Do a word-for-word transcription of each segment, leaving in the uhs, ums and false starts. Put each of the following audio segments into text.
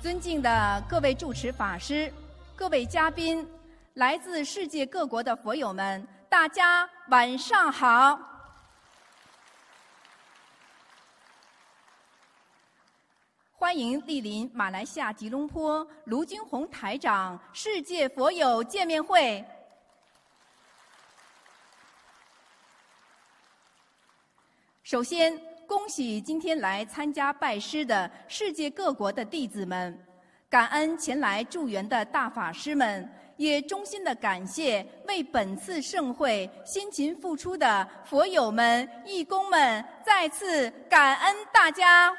尊敬的各位主持法师、各位嘉宾、来自世界各国的佛友们，大家晚上好。欢迎莅临马来西亚吉隆坡卢军宏台长世界佛友见面会。首先，恭喜今天来参加拜师的世界各国的弟子们，感恩前来助缘的大法师们，也衷心的感谢为本次盛会辛勤付出的佛友们、义工们，再次感恩大家。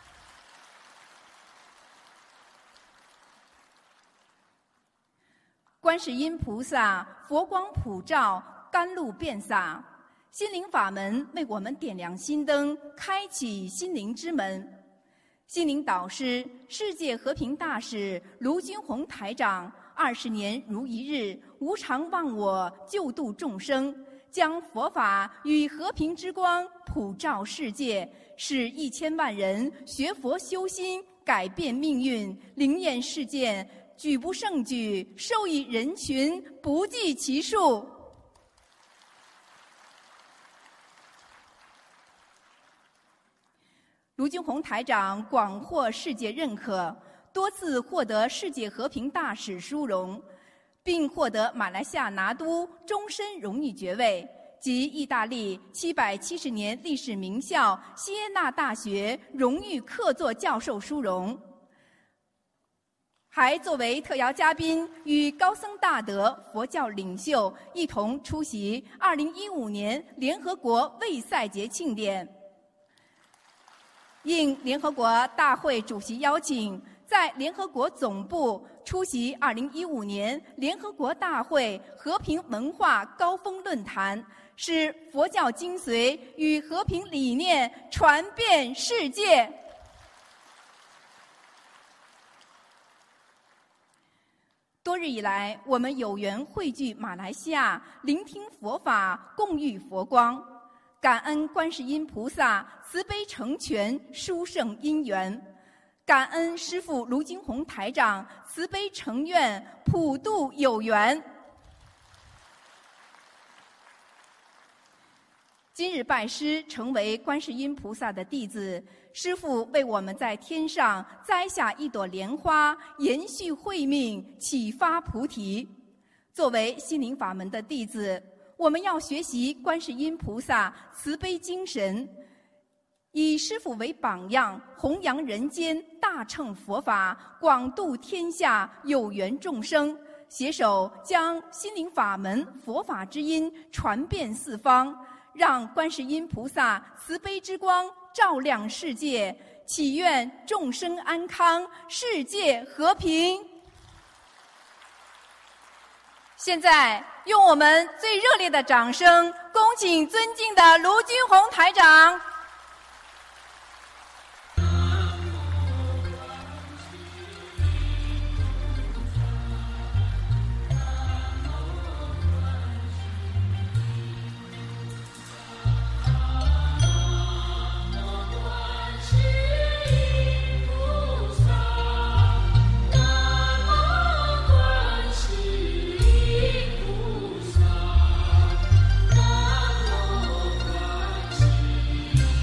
观世音菩萨佛光普照，甘露遍洒，心灵法门为我们点亮心灯，开启心灵之门。心灵导师、世界和平大使卢军宏台长二十年如一日，无常忘我，救度众生，将佛法与和平之光普照世界，使一千万人学佛修心，改变命运，灵验世界，举不胜举，受益人群不计其数。卢军宏台长广获世界认可，多次获得世界和平大使殊荣，并获得马来西亚拿督终身荣誉爵位及意大利七百七十年历史名校锡耶纳大学荣誉客座教授殊荣，还作为特邀嘉宾与高僧大德、佛教领袖一同出席二零一五年联合国卫赛节庆典。应联合国大会主席邀请，在联合国总部出席二零一五年联合国大会和平文化高峰论坛，使佛教精髓与和平理念传遍世界。多日以来，我们有缘汇聚马来西亚，聆听佛法，共遇佛光。感恩观世音菩萨慈悲成全，殊胜因缘；感恩师父卢军宏台长慈悲成愿，普度有缘。今日拜师，成为观世音菩萨的弟子，师父为我们在天上栽下一朵莲花，延续慧命，启发菩提。作为心灵法门的弟子，我们要学习观世音菩萨慈悲精神，以师父为榜样，弘扬人间，大乘佛法，广度天下有缘众生，携手将心灵法门佛法之音传遍四方，让观世音菩萨慈悲之光照亮世界，祈愿众生安康，世界和平。现在，用我们最热烈的掌声，恭请尊敬的卢军宏台长。 南无观世音菩萨，南无观世音菩萨。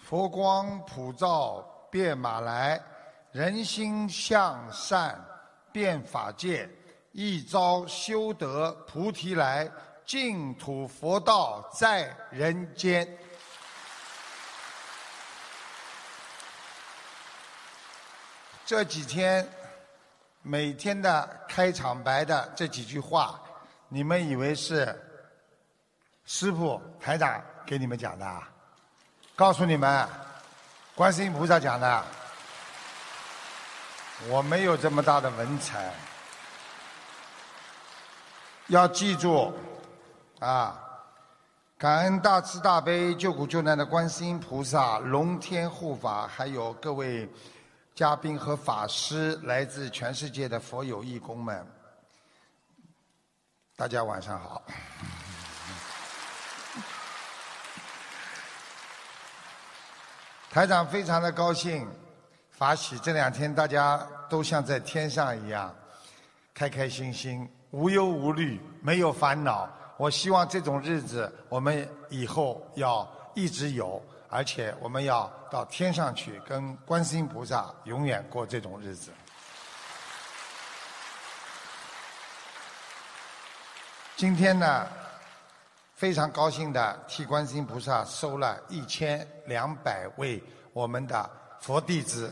佛光普照遍马来，人心向善遍法界，一朝修得菩提来，净土佛道在人间。这几天每天的开场白的这几句话，你们以为是师父台长给你们讲的？告诉你们，观世音菩萨讲的。我没有这么大的文采，要记住啊！感恩大慈大悲救苦救难的观世音菩萨、龙天护法，还有各位嘉宾和法师，来自全世界的佛友义工们，大家晚上好。台长非常的高兴，法喜这两天大家都像在天上一样，开开心心，无忧无虑，没有烦恼。我希望这种日子我们以后要一直有，而且我们要到天上去，跟观世音菩萨永远过这种日子。今天呢，非常高兴的替观世音菩萨收了一千两百位我们的佛弟子。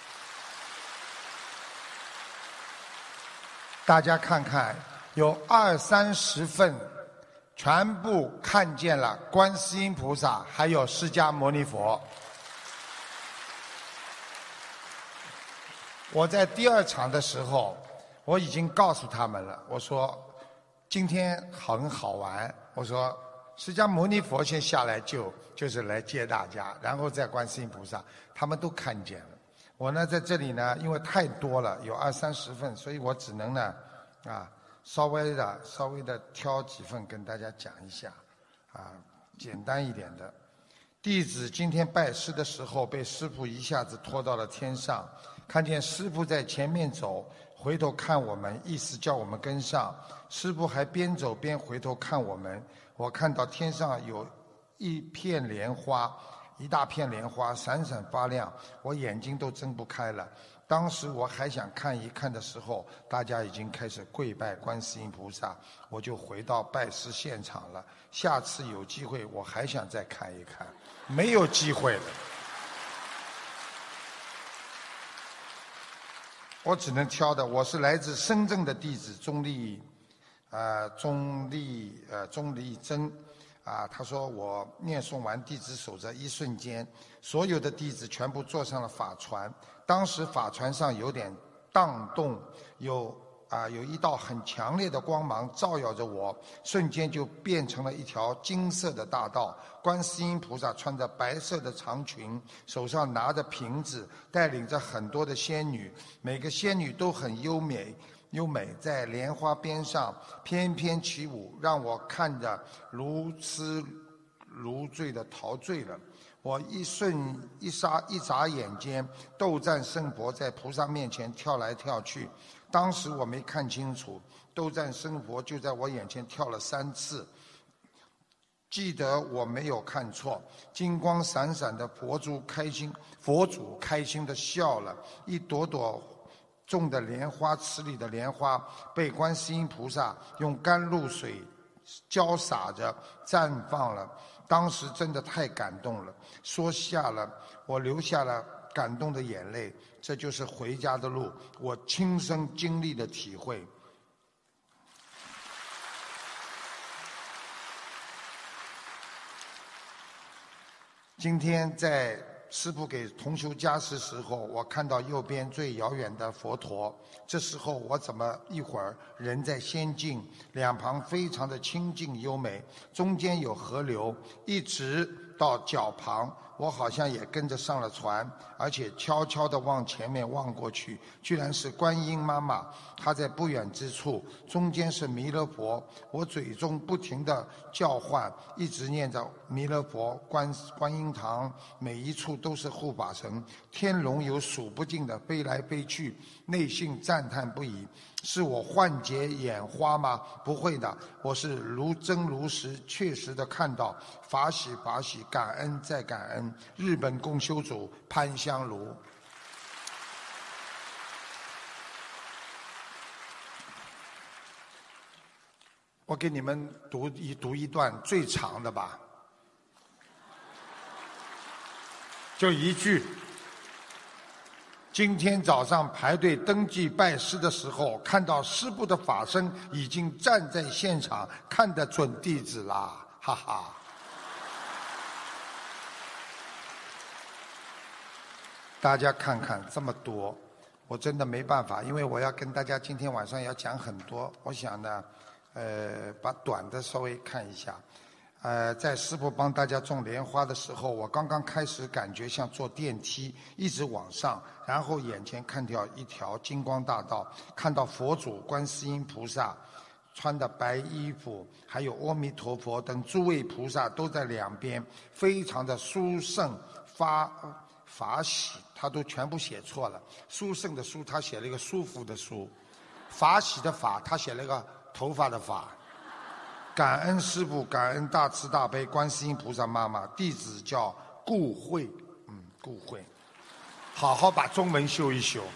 大家看看，有二三十份，全部看见了观世音菩萨，还有释迦牟尼佛。我在第二场的时候，我已经告诉他们了，我说今天很好玩。我说释迦牟尼佛先下来就就是来接大家，然后再观世音菩萨，他们都看见了。我呢在这里呢，因为太多了，有二三十份，所以我只能呢啊稍微的稍微的挑几份跟大家讲一下，啊简单一点的。弟子今天拜师的时候，被师父一下子拖到了天上，看见师父在前面走，回头看我们，意思叫我们跟上。师父还边走边回头看我们，我看到天上有一片莲花，一大片莲花闪闪发亮，我眼睛都睁不开了。当时我还想看一看的时候，大家已经开始跪拜观世音菩萨，我就回到拜师现场了。下次有机会我还想再看一看，没有机会了。我只能挑的，我是来自深圳的弟子钟丽，呃，钟丽呃钟丽珍，啊，他说我念诵完弟子守则一瞬间，所有的弟子全部坐上了法船。当时法船上有点荡动，有啊有一道很强烈的光芒照耀着我，瞬间就变成了一条金色的大道。观世音菩萨穿着白色的长裙，手上拿着瓶子，带领着很多的仙女，每个仙女都很优美优美，在莲花边上翩翩起舞，让我看着如痴如醉的陶醉了。我一瞬一眨一眨眼间，斗战胜佛在菩萨面前跳来跳去。当时我没看清楚，斗战胜佛就在我眼前跳了三次。记得我没有看错，金光闪闪的佛珠开心，佛祖开心的笑了，一朵朵种的莲花池里的莲花被观世音菩萨用甘露水浇洒着绽放了。当时真的太感动了，说下了我流下了感动的眼泪。这就是回家的路，我亲身经历的体会。今天在师父给同修加持时候，我看到右边最遥远的佛陀，这时候我怎么一会儿人在仙境，两旁非常的清净优美，中间有河流，一直到脚旁，我好像也跟着上了船，而且悄悄地往前面望过去，居然是观音妈妈，她在不远之处，中间是弥勒佛，我嘴中不停地叫唤，一直念着弥勒佛、观观音堂，每一处都是护法神，天龙有数不尽的飞来飞去，内心赞叹不已。 是我幻觉眼花吗？不会的，我是如真如实确实的看到，法喜法喜，感恩再感恩。日本共修组潘香炉。我给你们读一读一段最长的吧，就一句。今天早上排队登记拜师的时候，看到师父的法身已经站在现场，看得准弟子啦，哈哈。大家看看这么多，我真的没办法，因为我要跟大家今天晚上要讲很多。我想呢，呃，把短的稍微看一下。呃，在师父帮大家种莲花的时候，我刚刚开始感觉像坐电梯，一直往上，然后眼前看到一条金光大道，看到佛祖、观世音菩萨穿的白衣服，还有阿弥陀佛等诸位菩萨都在两边，非常的殊胜发法喜，他都全部写错了。殊胜的殊，他写了一个舒服的舒；法喜的法，他写了一个头发的发。感恩师父，感恩大慈大悲观世音菩萨妈妈，弟子叫顾慧，嗯，顾慧，好好把中文修一修。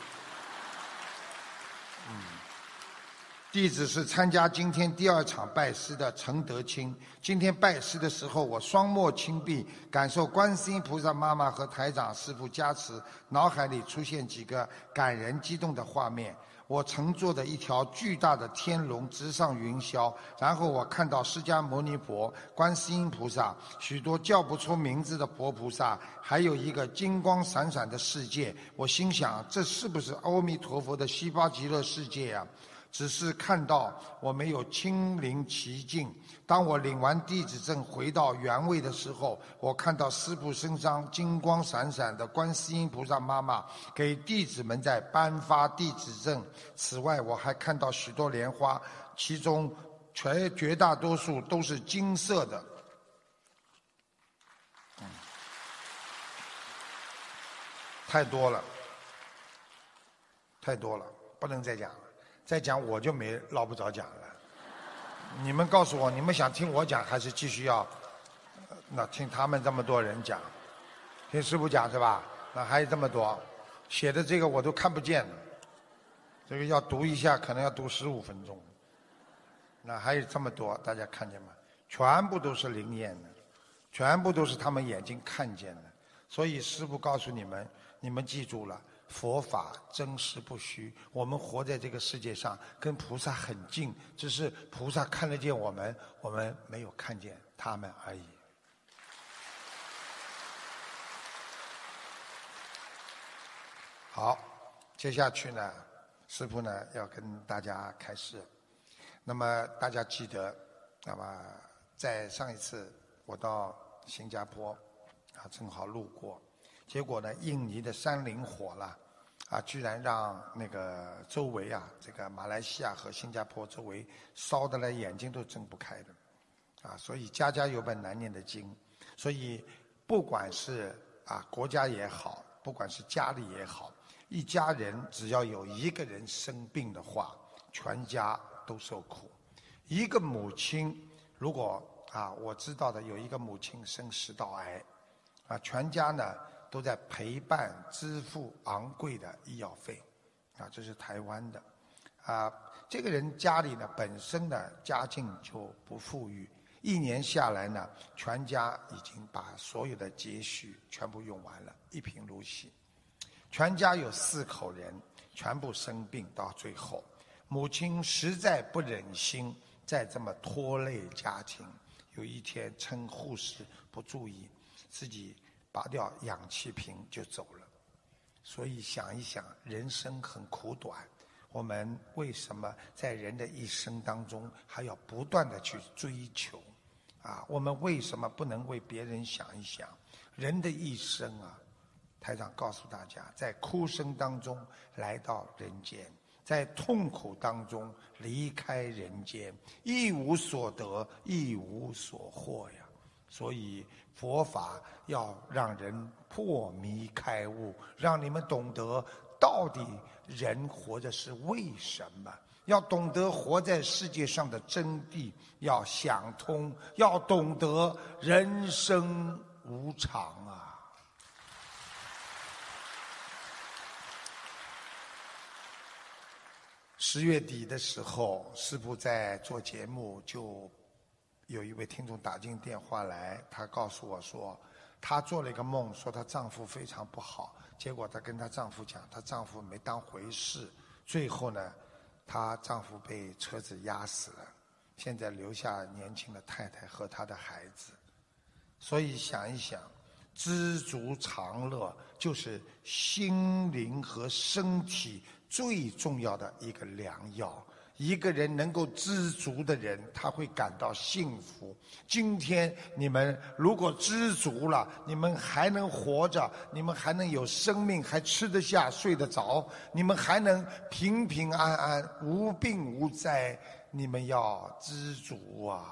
嗯，弟子是参加今天第二场拜师的陈德清。今天拜师的时候，我双目轻闭，感受观世音菩萨妈妈和台长师父加持，脑海里出现几个感人激动的画面。我乘坐的一条巨大的天龙直上云霄，然后我看到释迦牟尼佛、观世音菩萨、许多叫不出名字的佛菩萨，还有一个金光闪闪的世界。我心想，这是不是阿弥陀佛的西方极乐世界啊？只是看到，我没有亲临其境。当我领完弟子证回到原位的时候，我看到师父身上金光闪闪的观世音菩萨妈妈给弟子们在颁发弟子证。此外，我还看到许多莲花，其中绝绝大多数都是金色的。嗯，太多了，太多了，不能再讲了。再讲我就没捞不着讲了。你们告诉我，你们想听我讲，还是继续要那听他们这么多人讲？听师父讲是吧？那还有这么多，写的这个我都看不见了。这个要读一下，可能要读十五分钟。那还有这么多，大家看见吗？全部都是灵验的，全部都是他们眼睛看见的。所以师父告诉你们，你们记住了。佛法真实不虚，我们活在这个世界上，跟菩萨很近，只是菩萨看得见我们，我们没有看见他们而已。好，接下去呢，师父呢要跟大家开示。那么大家记得，那么在上一次我到新加坡啊，正好路过。结果呢，印尼的山林火了，啊，居然让那个周围啊，这个马来西亚和新加坡周围烧得来眼睛都睁不开的，啊，所以家家有本难念的经。所以不管是啊国家也好，不管是家里也好，一家人只要有一个人生病的话，全家都受苦。一个母亲，如果啊我知道的有一个母亲生食道癌，啊，全家呢。都在陪伴支付昂贵的医药费，啊，这是台湾的，啊，这个人家里呢本身呢家境就不富裕，一年下来呢，全家已经把所有的积蓄全部用完了，一贫如洗。全家有四口人，全部生病，到最后，母亲实在不忍心再这么拖累家庭，有一天趁护士不注意，自己。拔掉氧气瓶就走了。所以想一想，人生很苦短，我们为什么在人的一生当中还要不断的去追求啊？我们为什么不能为别人想一想？人的一生啊，台长告诉大家，在哭声当中来到人间，在痛苦当中离开人间，一无所得，一无所获呀。所以佛法要让人破迷开悟，让你们懂得到底人活着是为什么， 要懂得活在世界上的真谛，要想通，要懂得人生无常啊！十月底的时候，师父在做节目，就有一位听众打进电话来，她告诉我说，她做了一个梦，说她丈夫非常不好，结果她跟她丈夫讲，她丈夫没当回事，最后呢，她丈夫被车子压死了，现在留下年轻的太太和她的孩子。所以想一想，知足常乐就是心灵和身体最重要的一个良药。一个人能够知足的人，他会感到幸福。今天你们如果知足了，你们还能活着，你们还能有生命，还吃得下睡得着，你们还能平平安安无病无灾，你们要知足啊！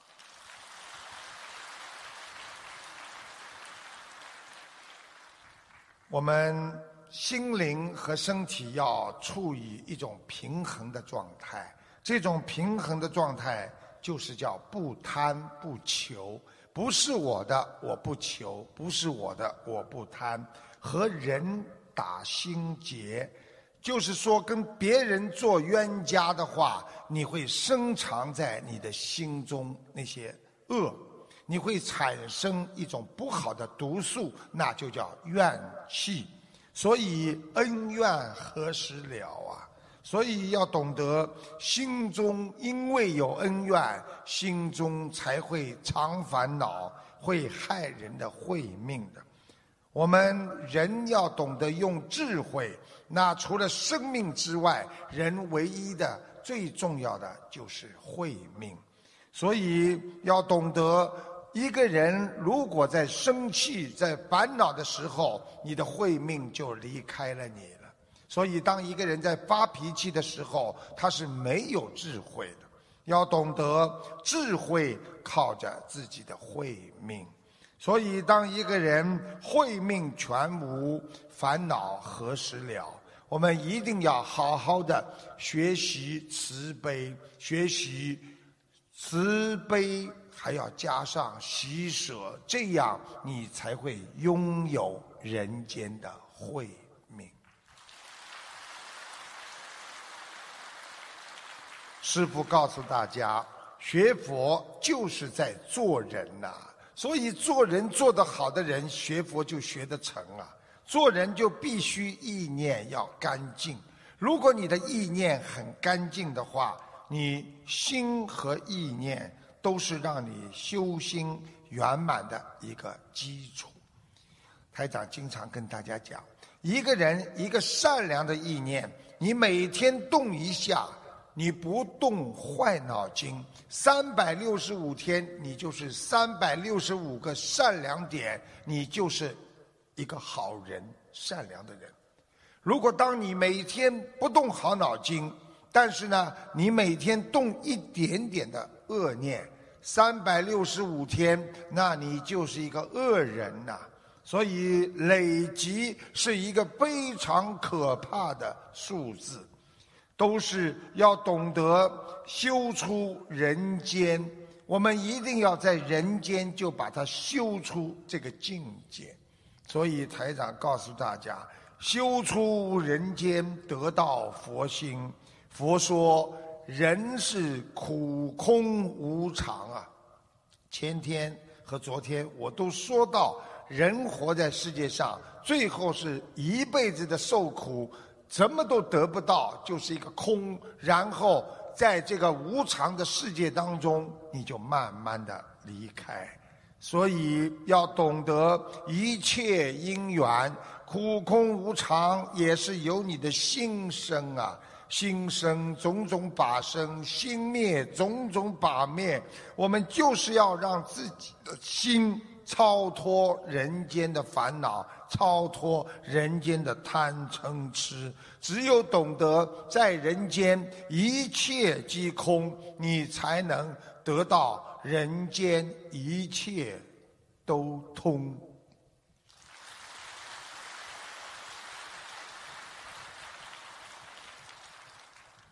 我们心灵和身体要处于一种平衡的状态，这种平衡的状态就是叫不贪不求，不是我的我不求，不是我的我不贪，和人打心结，就是说跟别人做冤家的话，你会深藏在你的心中那些恶，你会产生一种不好的毒素，那就叫怨气。所以恩怨何时了啊？所以要懂得心中因为有恩怨，心中才会常烦恼，会害人的慧命的。我们人要懂得用智慧，那除了生命之外，人唯一的最重要的就是慧命。所以要懂得，一个人如果在生气在烦恼的时候，你的慧命就离开了你了。所以当一个人在发脾气的时候，他是没有智慧的。要懂得智慧靠着自己的慧命。所以当一个人慧命全无，烦恼何时了？我们一定要好好的学习慈悲，学习慈悲还要加上喜舍，这样你才会拥有人间的慧命。师父告诉大家，学佛就是在做人呐、啊，所以做人做得好的人，学佛就学得成啊。做人就必须意念要干净，如果你的意念很干净的话，你心和意念都是让你修心圆满的一个基础。台长经常跟大家讲，一个人一个善良的意念，你每天动一下，你不动坏脑筋，三百六十五天你就是三百六十五个善良点，你就是一个好人，善良的人。如果当你每天不动好脑筋，但是呢，你每天动一点点的恶念，三百六十五天，那你就是一个恶人呐、啊。所以累积是一个非常可怕的数字，都是要懂得修出人间。我们一定要在人间就把它修出这个境界。所以台长告诉大家，修出人间得到佛心。佛说人是苦空无常啊，前天和昨天我都说到，人活在世界上，最后是一辈子的受苦，什么都得不到，就是一个空，然后在这个无常的世界当中，你就慢慢的离开。所以要懂得一切因缘苦空无常，也是由你的心生啊。心生种种法生，心灭种种法灭。我们就是要让自己的心超脱人间的烦恼，超脱人间的贪嗔痴。只有懂得在人间一切即空，你才能得到人间一切都通。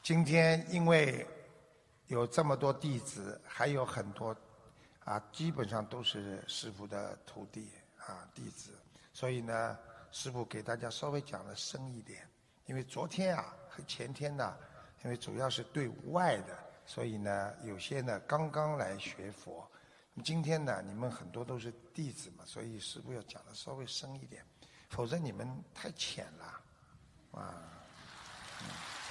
今天因为有这么多弟子，还有很多啊，基本上都是师父的徒弟啊弟子，所以呢，师父给大家稍微讲的深一点。因为昨天啊和前天呢，因为主要是对外的，所以呢，有些呢刚刚来学佛。今天呢，你们很多都是弟子嘛，所以师父要讲的稍微深一点，否则你们太浅了，啊。嗯、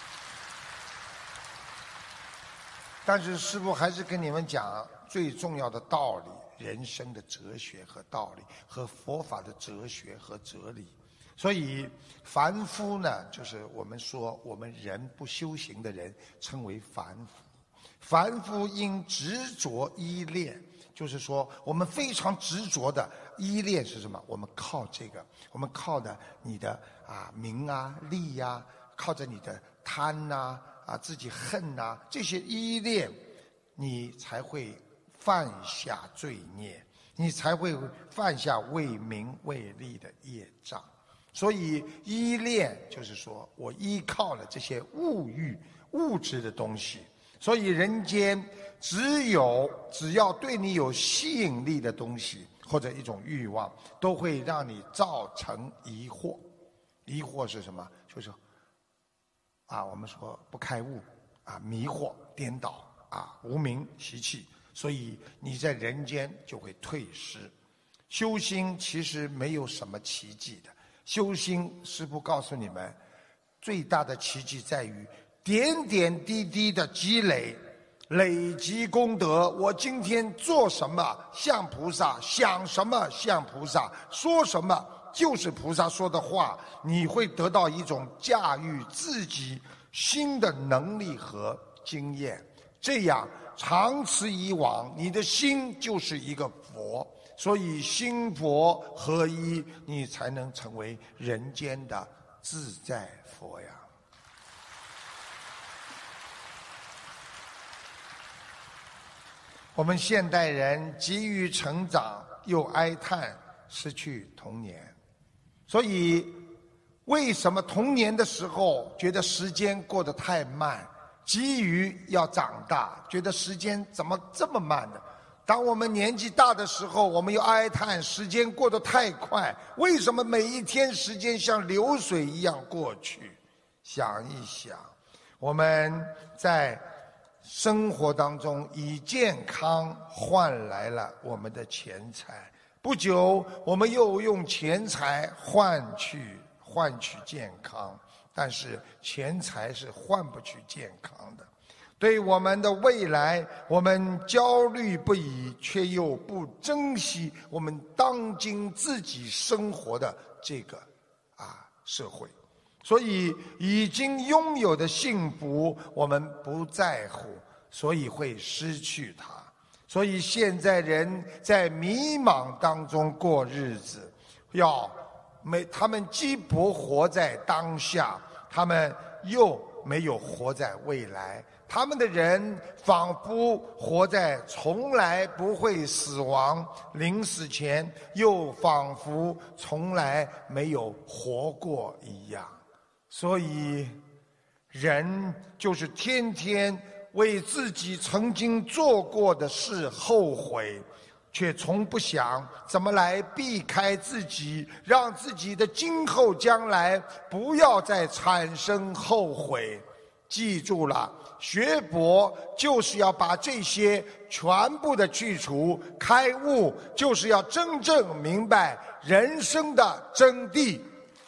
但是师父还是跟你们讲最重要的道理，人生的哲学和道理，和佛法的哲学和哲理。所以凡夫呢，就是我们说我们人不修行的人称为凡夫。凡夫因执着依恋，就是说我们非常执着的依恋是什么？我们靠这个，我们靠的你的啊名啊利呀、啊，靠着你的贪呐 啊, 啊自己恨呐、啊，这些依恋，你才会犯下罪孽，你才会犯下为名为利的业障。所以依恋就是说我依靠了这些物欲物质的东西。所以人间只有只要对你有吸引力的东西或者一种欲望，都会让你造成疑惑。疑惑是什么？就是啊，我们说不开悟啊，迷惑颠倒啊，无明习气，所以你在人间就会退失。修心其实没有什么奇迹的，修心师父告诉你们，最大的奇迹在于点点滴滴的积累，累积功德。我今天做什么像菩萨，想什么像菩萨，说什么就是菩萨说的话，你会得到一种驾驭自己心的能力和经验。这样长此以往，你的心就是一个佛。所以心佛合一，你才能成为人间的自在佛呀。我们现代人急于成长，又哀叹失去童年，所以为什么童年的时候觉得时间过得太慢，急于要长大，觉得时间怎么这么慢呢？当我们年纪大的时候，我们又哀叹时间过得太快，为什么每一天时间像流水一样过去？想一想，我们在生活当中以健康换来了我们的钱财，不久我们又用钱财换取换取健康，但是钱财是换不取健康的。对我们的未来，我们焦虑不已，却又不珍惜我们当今自己生活的这个啊社会。所以已经拥有的幸福我们不在乎，所以会失去它。所以现在人在迷茫当中过日子，要没他们既不活在当下，他们又没有活在未来。他们的人仿佛活在从来不会死亡，临死前又仿佛从来没有活过一样。所以人就是天天为自己曾经做过的事后悔，却从不想怎么来避开自己，让自己的今后将来不要再产生后悔。记住了，学佛就是要把这些全部的去除，开悟就是要真正明白人生的真谛。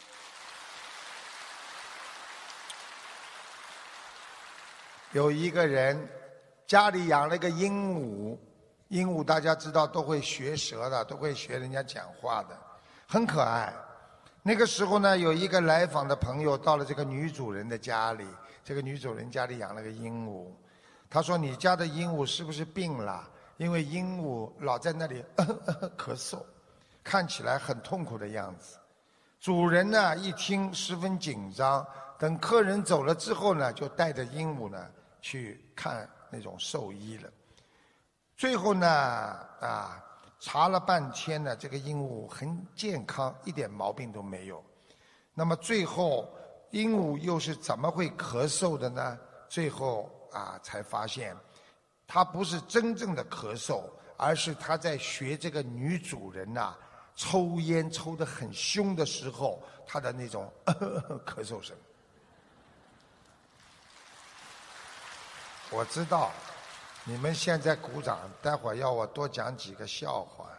有一个人家里养了个鹦鹉，鹦鹉大家知道都会学舌的，都会学人家讲话的，很可爱。那个时候呢，有一个来访的朋友到了这个女主人的家里，这个女主人家里养了个鹦鹉，他说你家的鹦鹉是不是病了？因为鹦鹉老在那里呃呃咳嗽，看起来很痛苦的样子。主人呢一听十分紧张，等客人走了之后呢，就带着鹦鹉呢去看那种兽医了。最后呢啊查了半天呢，这个鹦鹉很健康，一点毛病都没有。那么最后鹦鹉又是怎么会咳嗽的呢？ 最后啊才发现，他不是真正的咳嗽，而是他在学这个女主人呐、啊、抽烟抽得很凶的时候，他的那种呵呵咳嗽声。我知道你们现在鼓掌，待会儿要我多讲几个笑话。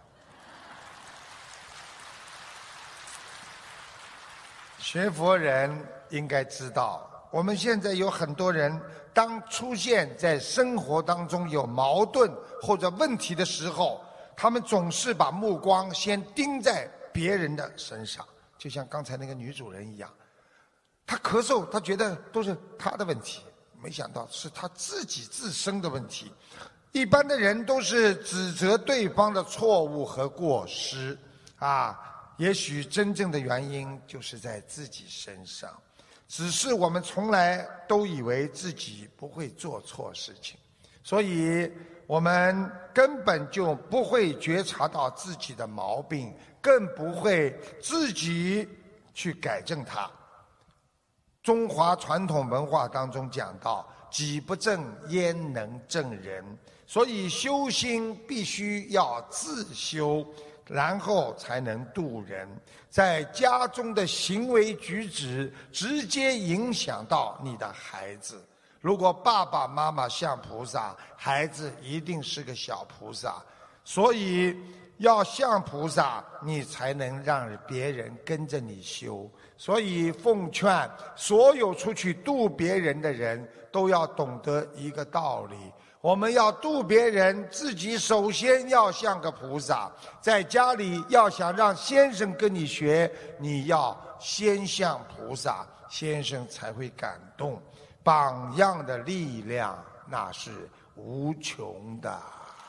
学佛人应该知道，我们现在有很多人，当出现在生活当中有矛盾或者问题的时候，他们总是把目光先盯在别人的身上，就像刚才那个女主人一样，她咳嗽，她觉得都是她的问题，没想到是她自己自身的问题。一般的人都是指责对方的错误和过失啊。也许真正的原因就是在自己身上，只是我们从来都以为自己不会做错事情，所以我们根本就不会觉察到自己的毛病，更不会自己去改正它。中华传统文化当中讲到，己不正焉能正人，所以修心必须要自修，然后才能度人。在家中的行为举止直接影响到你的孩子，如果爸爸妈妈像菩萨，孩子一定是个小菩萨。所以要像菩萨，你才能让别人跟着你修。所以奉劝所有出去度别人的人都要懂得一个道理，我们要度别人，自己首先要像个菩萨。在家里要想让先生跟你学，你要先像菩萨，先生才会感动。榜样的力量那是无穷的。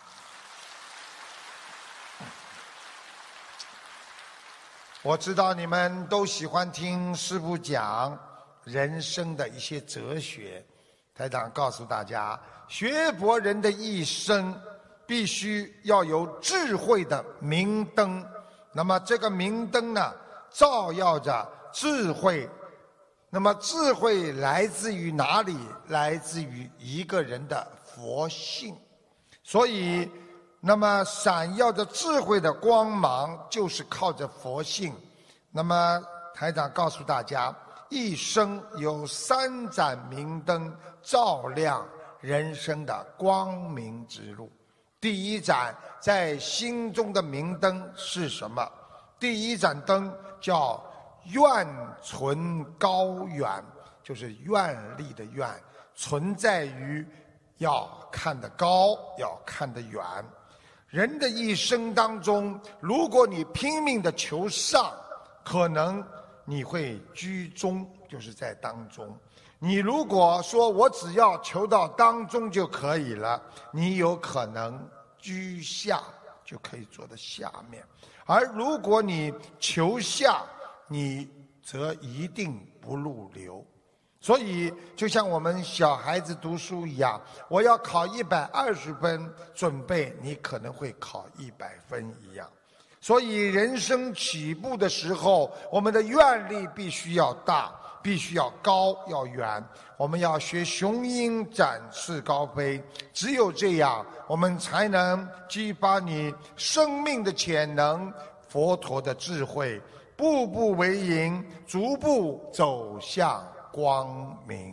我知道你们都喜欢听师父讲人生的一些哲学，台长告诉大家，学佛人的一生必须要有智慧的明灯。那么这个明灯呢，照耀着智慧。那么智慧来自于哪里？来自于一个人的佛性。所以那么闪耀着智慧的光芒就是靠着佛性。那么台长告诉大家，一生有三盏明灯照亮人生的光明之路。第一盏在心中的明灯是什么？第一盏灯叫愿存高远，就是愿力的愿，存在于要看得高，要看得远。人的一生当中，如果你拼命的求上，可能你会居中，就是在当中。你如果说我只要求到当中就可以了，你有可能居下，就可以坐在下面。而如果你求下，你则一定不入流。所以就像我们小孩子读书一样，我要考一百二十分准备，你可能会考一百分一样。所以人生起步的时候，我们的愿力必须要大，必须要高，要远。我们要学雄鹰展翅高飞，只有这样，我们才能激发你生命的潜能，佛陀的智慧，步步为营，逐步走向光明。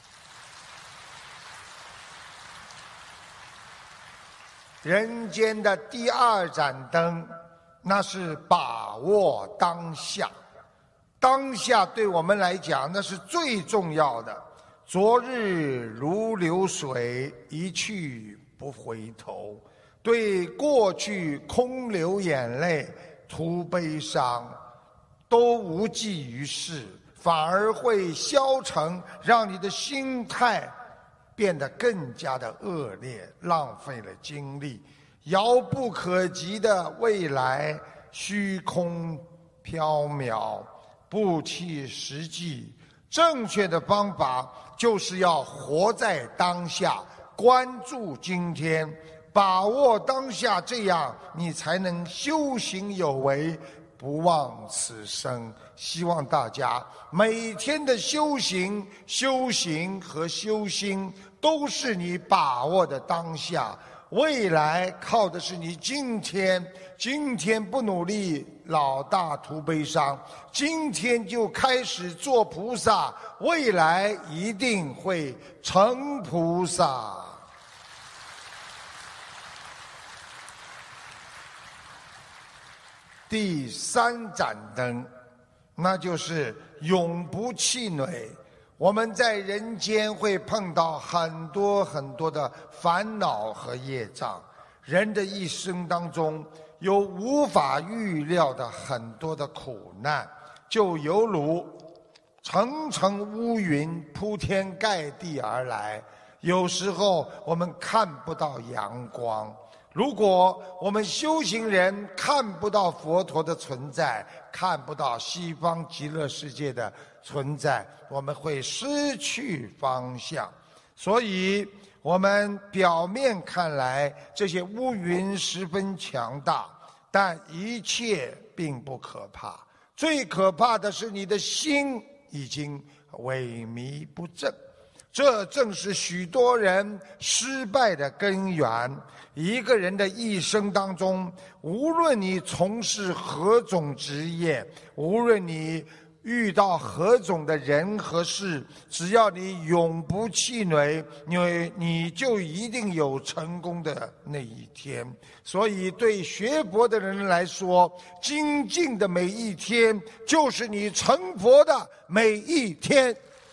人间的第二盏灯，那是把握当下。当下对我们来讲，那是最重要的。昨日如流水，一去不回头。对过去空流眼泪，徒悲伤，都无济于事，反而会消沉，让你的心态变得更加的恶劣，浪费了精力。遥不可及的未来，虚空缥缈，不切实际。正确的方法就是要活在当下，关注今天，把握当下，这样你才能修行有为， 不忘此生。希望大家每天的修行、修行和修心，都是你把握的当下。未来靠的是你今天，今天不努力，老大徒悲伤。今天就开始做菩萨，未来一定会成菩萨。第三盏灯，那就是永不气馁。我们在人间会碰到很多很多的烦恼和业障，人的一生当中有无法预料的很多的苦难，就犹如层层乌云铺天盖地而来，有时候我们看不到阳光。如果我们修行人看不到佛陀的存在，看不到西方极乐世界的存在，我们会失去方向。所以我们表面看来这些乌云十分强大，但一切并不可怕。最可怕的是你的心已经萎靡不振，这正是许多人失败的根源。一个人的一生当中，无论你从事何种职业，无论你遇到何种的人和事，只要你永不气馁，因为你就一定有成功的那一天。所以对学佛的人来说，精进的每一天就是你成佛的每一天。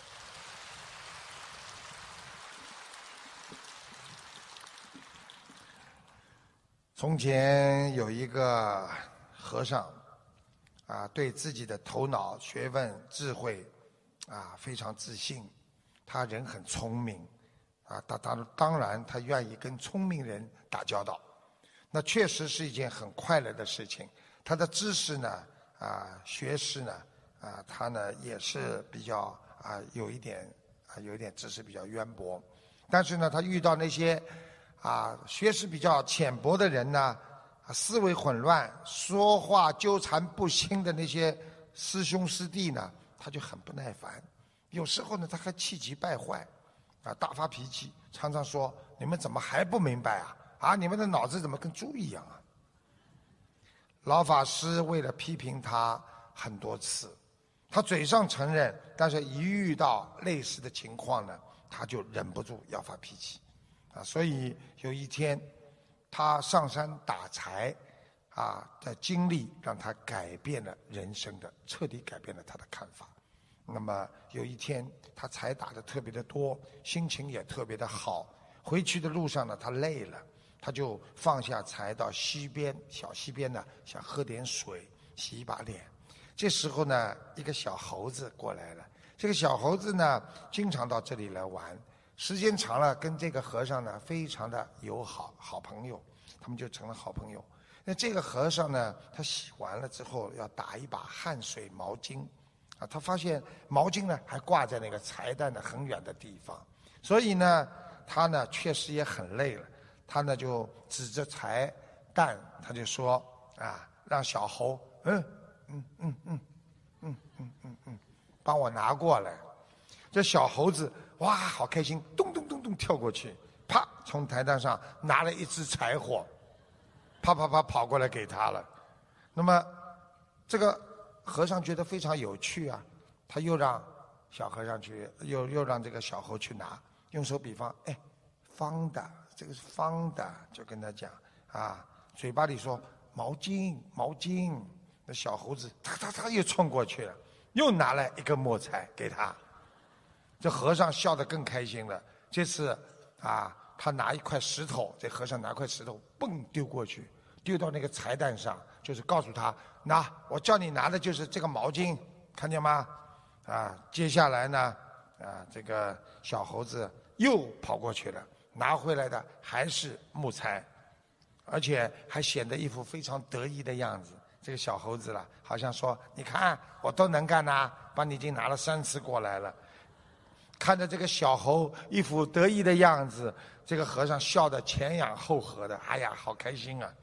从前有一个和尚啊，对自己的头脑、学问、智慧啊非常自信，他人很聪明啊，他当当然他愿意跟聪明人打交道，那确实是一件很快乐的事情。他的知识呢啊学识呢啊他呢也是比较啊有一点啊有一点知识比较渊博，但是呢他遇到那些啊，学识比较浅薄的人呢，啊，思维混乱、说话纠缠不清的那些师兄师弟呢，他就很不耐烦。有时候呢，他还气急败坏，啊，大发脾气，常常说：“你们怎么还不明白啊？啊，你们的脑子怎么跟猪一样啊？”老法师为了批评他很多次，他嘴上承认，但是一遇到类似的情况呢，他就忍不住要发脾气。啊，所以有一天，他上山打柴，啊的经历让他改变了人生的，彻底改变了他的看法。那么有一天，他柴打得特别的多，心情也特别的好。回去的路上呢，他累了，他就放下柴到溪边，小溪边呢，想喝点水，洗一把脸。这时候呢，一个小猴子过来了。这个小猴子呢，经常到这里来玩。时间长了，跟这个和尚呢非常的友好，好朋友，他们就成了好朋友。那这个和尚呢，他洗完了之后要打一把汗水毛巾，啊，他发现毛巾呢还挂在那个柴担的很远的地方，所以呢，他呢确实也很累了，他呢就指着柴担，他就说啊，让小猴，嗯嗯嗯嗯嗯嗯嗯嗯，帮我拿过来。这小猴子哇，好开心，咚咚咚咚跳过去，啪，从台担上拿了一支柴火，啪啪啪跑过来给他了。那么这个和尚觉得非常有趣啊，他又让小和尚去，又又让这个小猴去拿，用手比方，哎，方的，这个是方的，就跟他讲啊，嘴巴里说毛巾毛巾，那小猴子他他他又冲过去了，又拿了一根木柴给他。这和尚笑得更开心了。这次啊，他拿一块石头，这和尚拿块石头，蹦丢过去，丢到那个柴担上，就是告诉他，拿，我叫你拿的就是这个毛巾，看见吗？啊，接下来呢，啊，这个小猴子又跑过去了，拿回来的还是木柴，而且还显得一副非常得意的样子。这个小猴子了，好像说，你看我都能干呐，帮你已经拿了三次过来了。看着这个小猴一副得意的样子，这个和尚笑得前仰后合的，哎呀，好开心啊！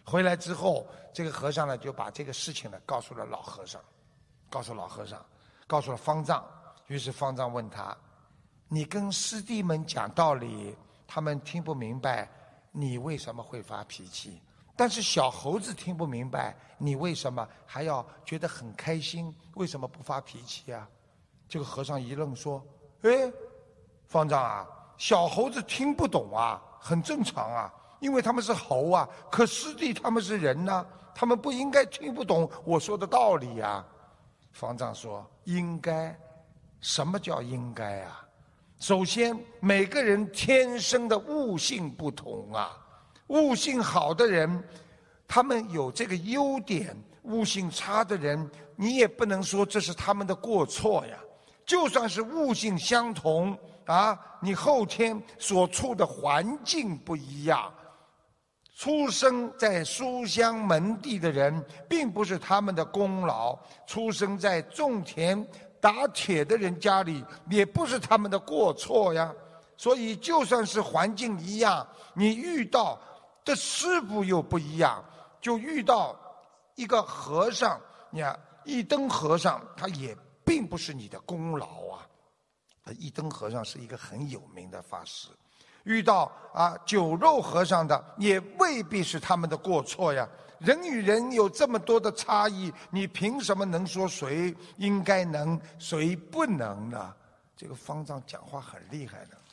回来之后，这个和尚呢就把这个事情呢告诉了老和尚，告诉老和尚，告诉了方丈。于是方丈问他：你跟师弟们讲道理，他们听不明白，你为什么会发脾气？但是小猴子听不明白，你为什么还要觉得很开心？为什么不发脾气啊？这个和尚一愣说：哎，方丈啊，小猴子听不懂啊，很正常啊，因为他们是猴啊，可师弟他们是人啊，他们不应该听不懂我说的道理啊。方丈说：应该？什么叫应该啊？首先，每个人天生的悟性不同啊，悟性好的人，他们有这个优点；悟性差的人，你也不能说这是他们的过错呀。就算是悟性相同啊，你后天所处的环境不一样。出生在书香门第的人，并不是他们的功劳；出生在种田打铁的人家里，也不是他们的过错呀。所以就算是环境一样，你遇到的师傅又不一样。就遇到一个和尚，你看一灯和尚，他也并不是你的功劳啊。一灯和尚是一个很有名的法师，遇到啊酒肉和尚的，也未必是他们的过错呀。人与人有这么多的差异，你凭什么能说谁应该能，谁不能呢？这个方丈讲话很厉害的。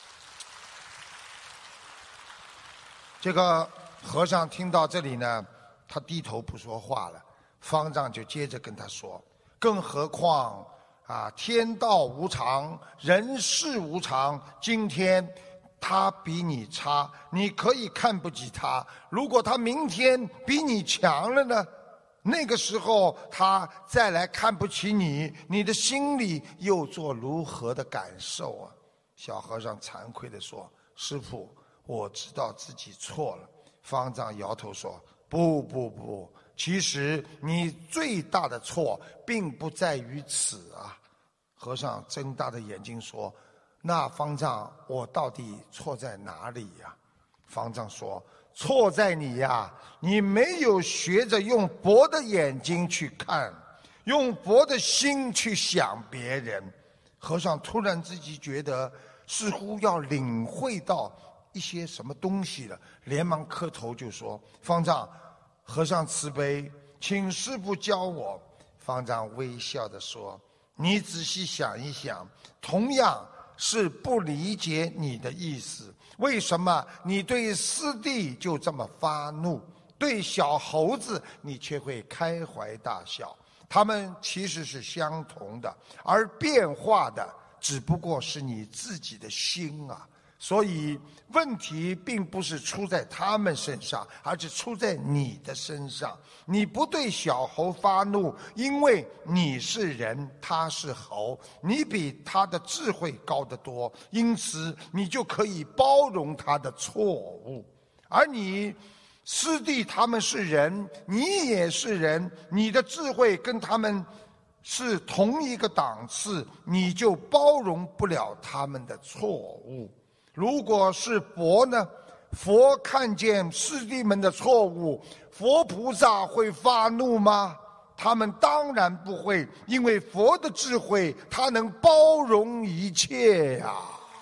这个和尚听到这里呢，他低头不说话了。方丈就接着跟他说：更何况啊，天道无常，人事无常，今天他比你差，你可以看不起他。如果他明天比你强了呢？那个时候他再来看不起你，你的心里又做如何的感受啊？小和尚惭愧地说：师父，我知道自己错了。方丈摇头说：不不不，其实你最大的错并不在于此啊。和尚睁大的眼睛说：那方丈，我到底错在哪里呀？方丈说：错在你呀，你没有学着用佛的眼睛去看，用佛的心去想别人。和尚突然之间觉得似乎要领会到一些什么东西了，连忙磕头就说：方丈，和尚慈悲，请师父教我。方丈微笑地说：你仔细想一想，同样是不理解你的意思，为什么你对师弟就这么发怒，对小猴子你却会开怀大笑？他们其实是相同的，而变化的只不过是你自己的心啊。所以问题并不是出在他们身上，而是出在你的身上。你不对小猴发怒，因为你是人，他是猴，你比他的智慧高得多，因此你就可以包容他的错误。而你师弟他们是人，你也是人，你的智慧跟他们是同一个档次，你就包容不了他们的错误。如果是佛呢？佛看见师弟们的错误，佛菩萨会发怒吗？他们当然不会，因为佛的智慧，他能包容一切呀。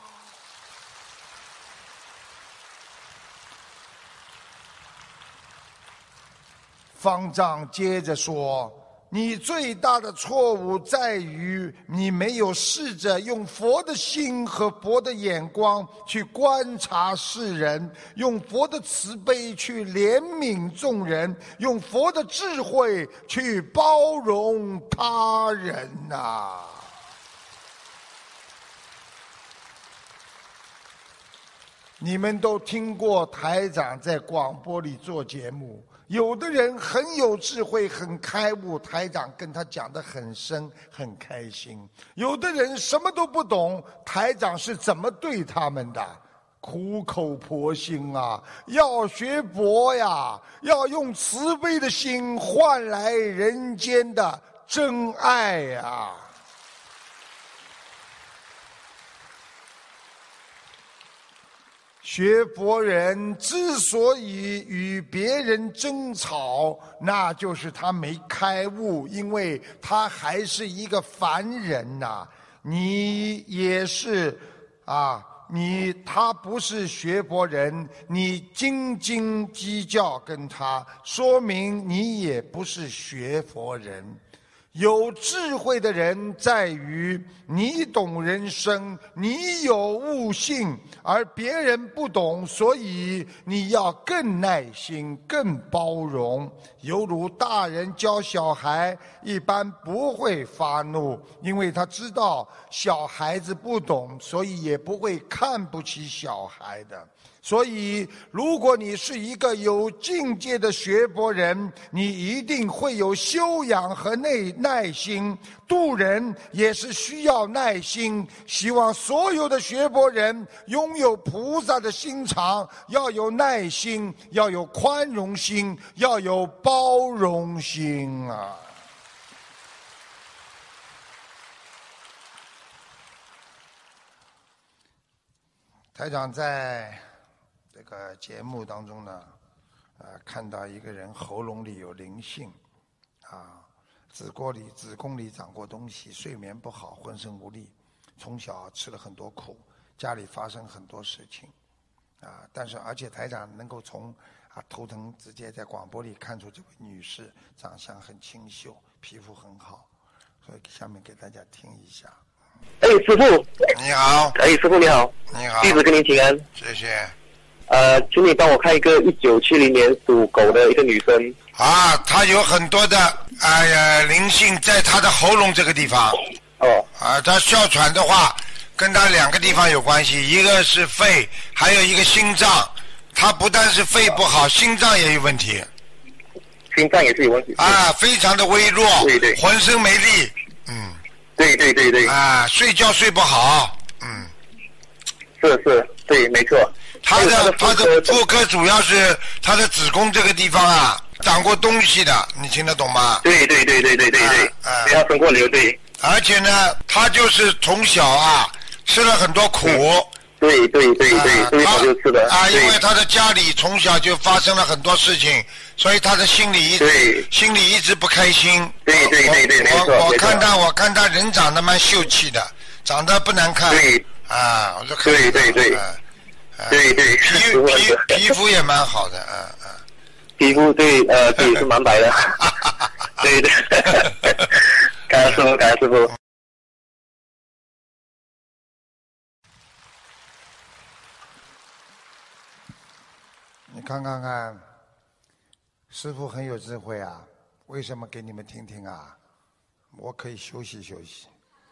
方丈接着说：你最大的错误在于你没有试着用佛的心和佛的眼光去观察世人，用佛的慈悲去怜悯众人，用佛的智慧去包容他人啊。你们都听过台长在广播里做节目，有的人很有智慧很开悟，台长跟他讲得很深很开心；有的人什么都不懂，台长是怎么对他们的？苦口婆心啊，要学佛呀，要用慈悲的心换来人间的真爱呀。 学佛人之所以与别人争吵，那就是他没开悟，因为他还是一个凡人呐、啊。你也是啊，你他不是学佛人，你斤斤计较跟他，说明你也不是学佛人。有智慧的人在于你懂人生，你有悟性，而别人不懂，所以你要更耐心，更包容。犹如大人教小孩，一般不会发怒，因为他知道小孩子不懂，所以也不会看不起小孩的。所以如果你是一个有境界的学佛人，你一定会有修养和耐耐心，度人也是需要耐心。希望所有的学佛人拥有菩萨的心肠，要有耐心，要有宽容心，要有包容心啊！台长在这个节目当中呢，呃，看到一个人喉咙里有灵性，啊，子宫里子宫里长过东西，睡眠不好，浑身无力，从小吃了很多苦，家里发生很多事情，啊，但是而且台长能够从啊图腾直接在广播里看出这位女士长相很清秀，皮肤很好，所以下面给大家听一下。 哎，师傅， 你好。 哎，师傅你好。 你好。 弟子跟您请安。 谢谢。 呃，请你帮我看一个一九七零年属狗的一个女生。 啊，她有很多的哎呀灵性在她的喉咙这个地方。 哦。 啊，她哮喘的话，跟她两个地方有关系，一个是肺，还有一个心脏。她不但是肺不好，心脏也有问题。 心脏也是有问题。 啊，非常的微弱。 对对。 浑身没力。嗯。 对对对对。 啊，睡觉睡不好。嗯。 是是，对，没错。 他的他的妇科主要是他的子宫这个地方啊，长过东西的，你听得懂吗？ 对对对对对对对， 啊， 不要生过瘤，对。 而且呢，他就是从小啊吃了很多苦。 对对对对，从小就吃的。 啊，因为他的家里从小就发生了很多事情，所以他的心里一直心里一直不开心。 对对对对，没错。 我我看他我看他人长得蛮秀气的，长得不难看。 对。 啊，我就看。 对对对。对对， 皮皮皮肤也蛮好的，嗯嗯。 皮肤对，呃，对，是蛮白的。对对。感恩师傅，感恩师傅。 你看看看，师父很有智慧啊！为什么给你们听听啊？我可以休息休息。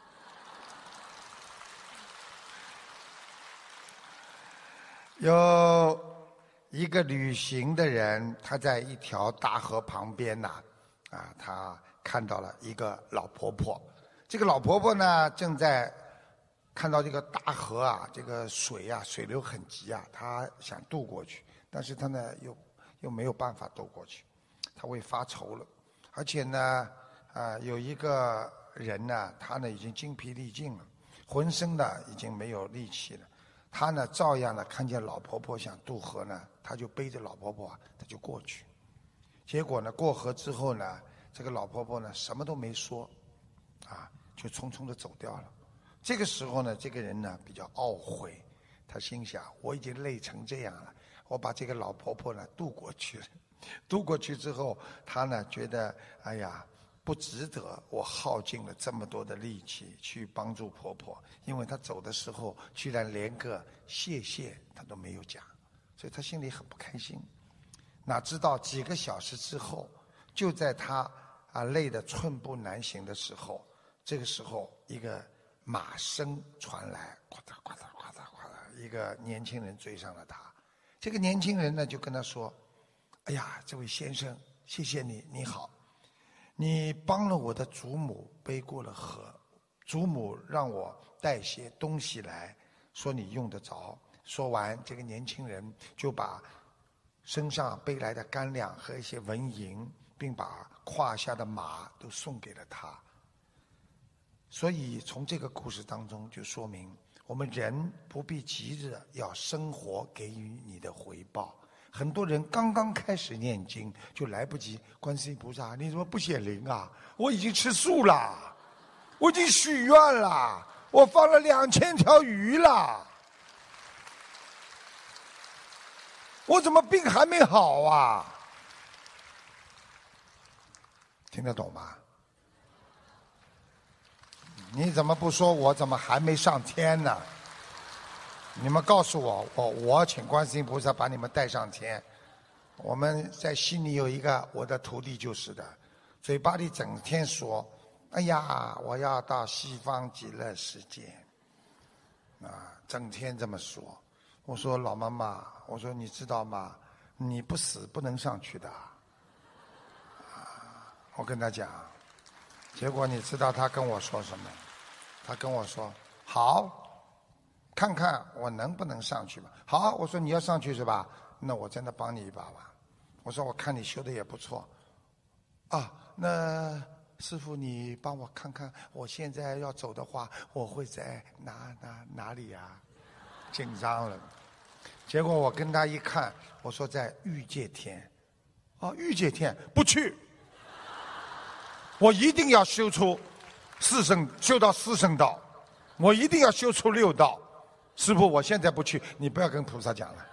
有一个旅行的人，他在一条大河旁边呐、啊，啊，他看到了一个老婆婆。这个老婆婆呢，正在看到这个大河啊，这个水啊，水流很急啊，她想渡过去，但是她呢又又没有办法渡过去，她会发愁了。而且呢，啊，有一个人呢，他呢已经精疲力尽了，浑身呢已经没有力气了。他呢，照样呢看见老婆婆想渡河呢，他就背着老婆婆，他就过去。结果呢，过河之后呢，这个老婆婆呢什么都没说，啊，就匆匆的走掉了。这个时候呢，这个人呢比较懊悔，他心想：我已经累成这样了，我把这个老婆婆呢渡过去了。渡过去之后，他呢觉得，哎呀，不值得我耗尽了这么多的力气去帮助婆婆，因为她走的时候居然连个谢谢她都没有讲，所以她心里很不开心。哪知道几个小时之后，就在她啊累得寸步难行的时候，这个时候一个马声传来，呱嗒呱嗒呱嗒呱嗒，一个年轻人追上了她。这个年轻人呢就跟她说：哎呀，这位先生，谢谢你，你好。你帮了我的祖母背过了河，祖母让我带些东西来，说你用得着。说完，这个年轻人就把身上背来的干粮和一些纹银，并把胯下的马都送给了他。所以从这个故事当中就说明， 我们人不必急着要生活给予你的回报。很多人刚刚开始念经就来不及，观世音菩萨你怎么不显灵啊？我已经吃素了，我已经许愿了，我放了两千条鱼了，我怎么病还没好啊？听得懂吗？你怎么不说我怎么还没上天呢？你们告诉我，我我请观世音菩萨把你们带上天。我们在悉尼有一个我的徒弟就是的，嘴巴里整天说，哎呀，我要到西方极乐世界，啊，整天这么说。我说老妈妈，我说你知道吗？你不死不能上去的。啊，我跟他讲，结果你知道他跟我说什么？他跟我说，好，看看我能不能上去吧。好，我说你要上去是吧？那我真的帮你一把吧。我说我看你修的也不错，啊，那师父你帮我看看，我现在要走的话，我会在哪哪哪里啊？紧张了。结果我跟他一看，我说在欲界天。啊，欲界天不去，我一定要修出四圣，修到四圣道，我一定要修出六道。师父，我现在不去，你不要跟菩萨讲了。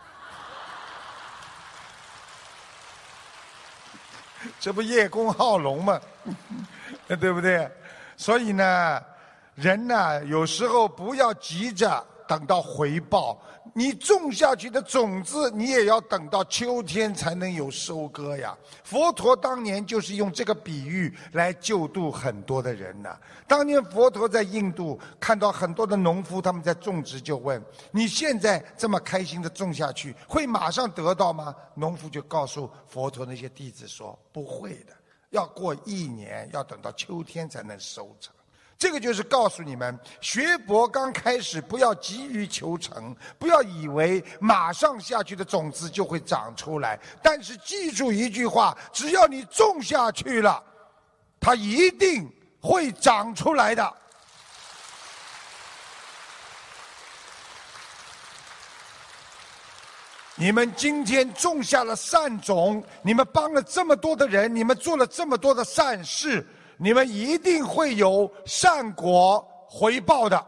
这不叶公好龙吗？对不对？所以呢，人呢，有时候不要急着等到回报，你种下去的种子，你也要等到秋天才能有收割呀。佛陀当年就是用这个比喻来救度很多的人呢。当年佛陀在印度看到很多的农夫他们在种植，就问，你现在这么开心的种下去，会马上得到吗？农夫就告诉佛陀那些弟子说，不会的，要过一年，要等到秋天才能收成。这个就是告诉你们，学佛刚开始不要急于求成，不要以为马上下去的种子就会长出来。但是记住一句话，只要你种下去了，它一定会长出来的。你们今天种下了善种，你们帮了这么多的人，你们做了这么多的善事，你们一定会有善果回报的。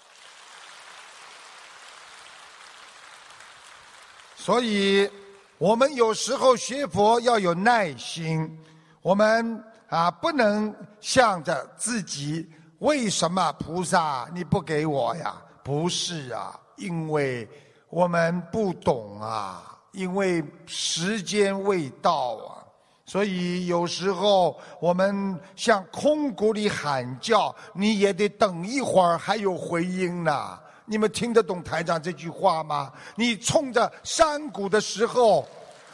所以我们有时候学佛要有耐心，我们啊不能想着自己为什么菩萨你不给我呀？不是啊，因为我们不懂啊，因为时间未到啊。所以有时候我们向空谷里喊叫，你也得等一会儿还有回音呢。你们听得懂台长这句话吗？你冲着山谷的时候，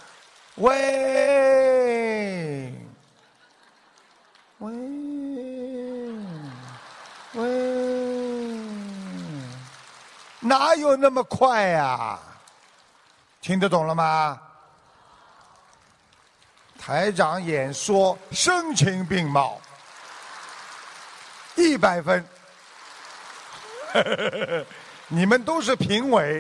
喂喂喂，哪有那么快呀？听得懂了吗？台长演说声情并茂，一百分。你们都是评委，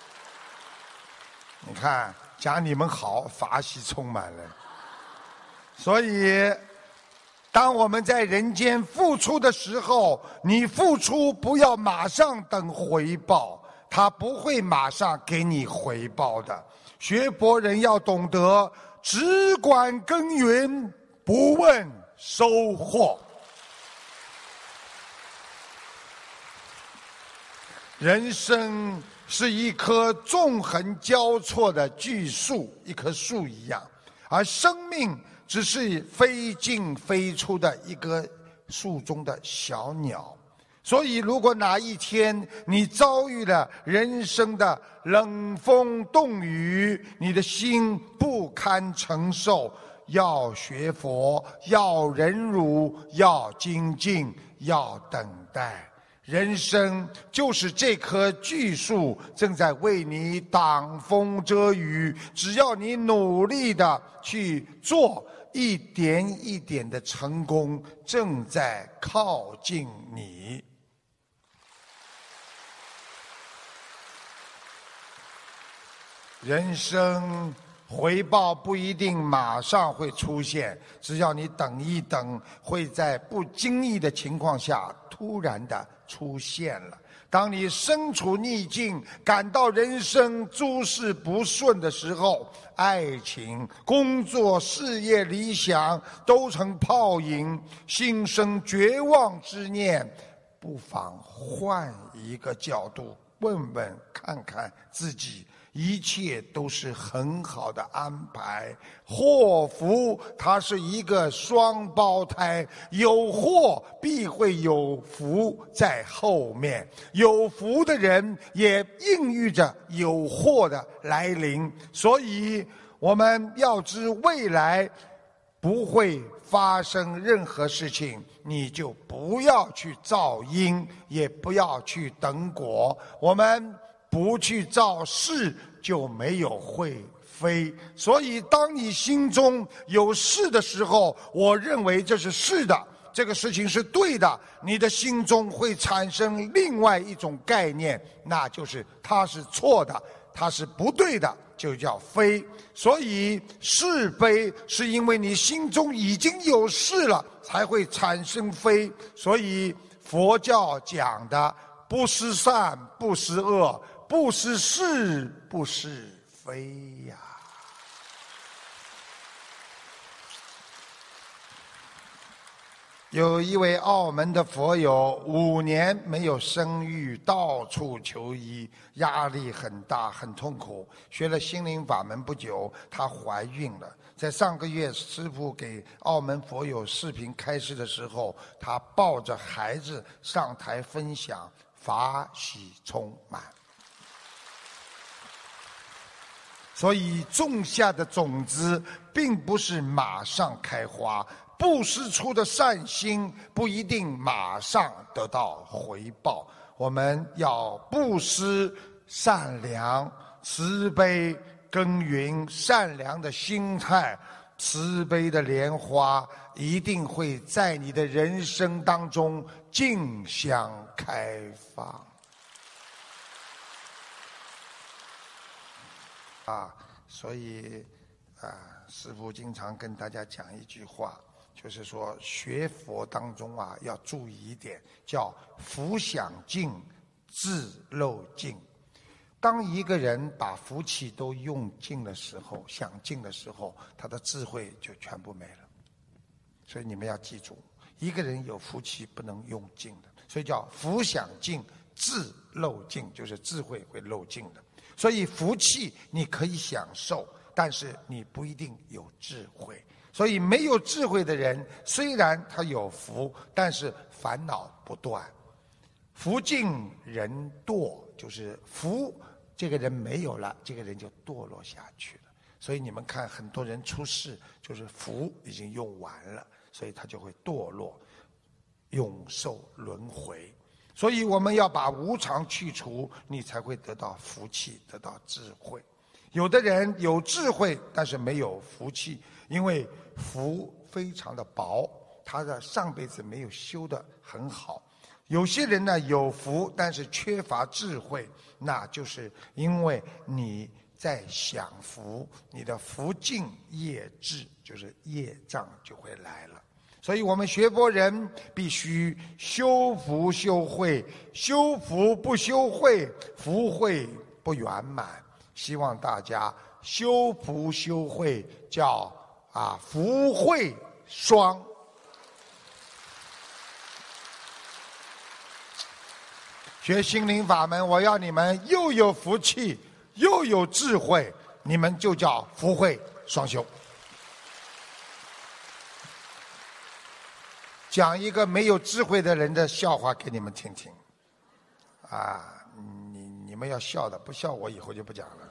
你看讲你们好，法喜充满了。所以当我们在人间付出的时候，你付出不要马上等回报，他不会马上给你回报的。学佛人要懂得只管耕耘，不问收获。人生是一棵纵横交错的巨树，一棵树一样，而生命只是飞进飞出的一个树中的小鸟。所以如果哪一天你遭遇了人生的冷风冻雨，你的心不堪承受，要学佛，要忍辱，要精进，要等待。人生就是这棵巨树正在为你挡风遮雨，只要你努力的去做，一点一点的成功正在靠近你。 人生回报不一定马上会出现，只要你等一等，会在不经意的情况下突然的出现了。当你身处逆境，感到人生诸事不顺的时候，爱情、工作、事业、理想都成泡影，心生绝望之念，不妨换一个角度问问看看自己，一切都是很好的安排。祸福它是一个双胞胎，有祸必会有福在后面，有福的人也孕育着有祸的来临。所以我们要知未来不会发生任何事情，你就不要去造因，也不要去等果。我们不去造是，就没有会非。所以当你心中有是的时候，我认为这是是的，这个事情是对的，你的心中会产生另外一种概念，那就是它是错的，它是不对的，就叫非。所以是非是因为你心中已经有是了，才会产生非。所以佛教讲的不失善不失恶，不失是不是非呀。有一位澳门的佛友，五年没有生育，到处求医，压力很大，很痛苦。学了心灵法门不久，她怀孕了。在上个月，师父给澳门佛友视频开示的时候，她抱着孩子上台分享，法喜充满。所以种下的种子并不是马上开花，布施出的善心不一定马上得到回报。我们要布施善良、慈悲，耕耘善良的心态，慈悲的莲花一定会在你的人生当中竞相开放。啊，所以啊，师父经常跟大家讲一句话，就是说学佛当中啊，要注意一点，叫福享尽，智漏尽。当一个人把福气都用尽的时候，享尽的时候，他的智慧就全部没了。所以你们要记住，一个人有福气不能用尽的，所以叫福享尽，智漏尽，就是智慧会漏尽的。所以福气你可以享受，但是你不一定有智慧。所以没有智慧的人，虽然他有福，但是烦恼不断。福尽人堕，就是福这个人没有了，这个人就堕落下去了。所以你们看很多人出世，就是福已经用完了，所以他就会堕落，永受轮回。所以我们要把无常去除，你才会得到福气，得到智慧。有的人有智慧，但是没有福气，因为福非常的薄，他的上辈子没有修得很好。有些人呢有福，但是缺乏智慧，那就是因为你在享福，你的福尽业至，就是业障就会来了。所以我们学佛人必须修福修慧，修福不修慧，福慧不圆满。希望大家修福修慧，叫啊福慧双。学心灵法门，我要你们又有福气，又有智慧，你们就叫福慧双修。讲一个没有智慧的人的笑话给你们听听，啊，你你们要笑的，不笑我以后就不讲了。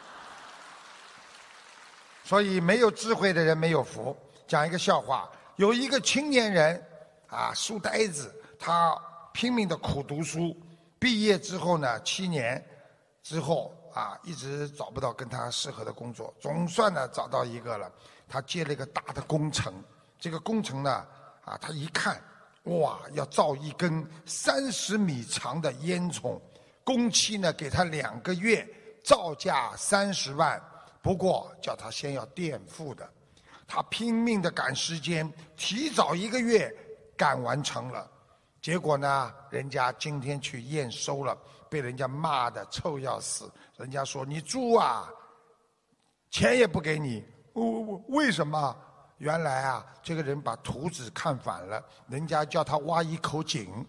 所以没有智慧的人没有福。讲一个笑话，有一个青年人啊，书呆子，他拼命的苦读书，毕业之后呢，七年之后啊，一直找不到跟他适合的工作，总算呢找到一个了。他接了一个大的工程，这个工程呢。啊，他一看，哇，要造一根三十米长的烟囱，工期呢给他两个月， 造价三十万，不过叫他先要垫付的。他拼命的赶时间，提早一个月赶完成了。结果呢，人家今天去验收了，被人家骂得臭要死。人家说你猪啊，钱也不给你。为什么？原来啊，这个人把图纸看反了，人家叫他挖一口井。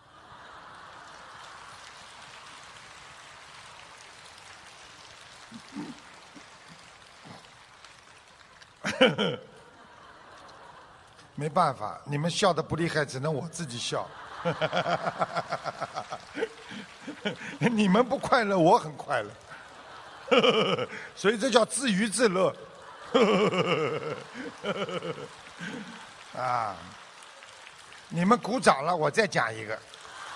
没办法，你们笑得不厉害，只能我自己笑。你们不快乐，我很快乐。所以这叫自娱自乐。啊！你们鼓掌了，我再讲一个。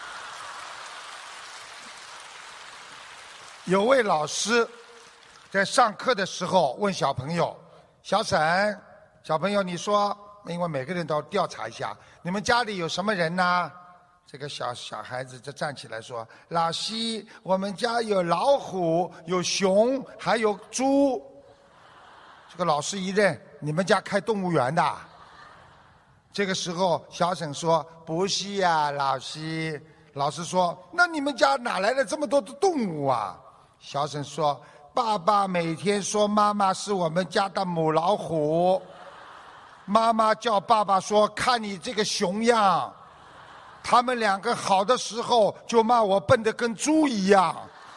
有位老师在上课的时候问小朋友：“小沈，小朋友，你说，因为每个人都要调查一下，你们家里有什么人呢？”这个小小孩子就站起来说：“老师，我们家有老虎，有熊，还有猪。”这个老师一认，你们家开动物园的？这个时候，小沈说：“不是呀，老师。”老师说：“那你们家哪来的这么多的动物啊？”小沈说：“爸爸每天说妈妈是我们家的母老虎，妈妈叫爸爸说看你这个熊样。他们两个好的时候就骂我笨得跟猪一样。”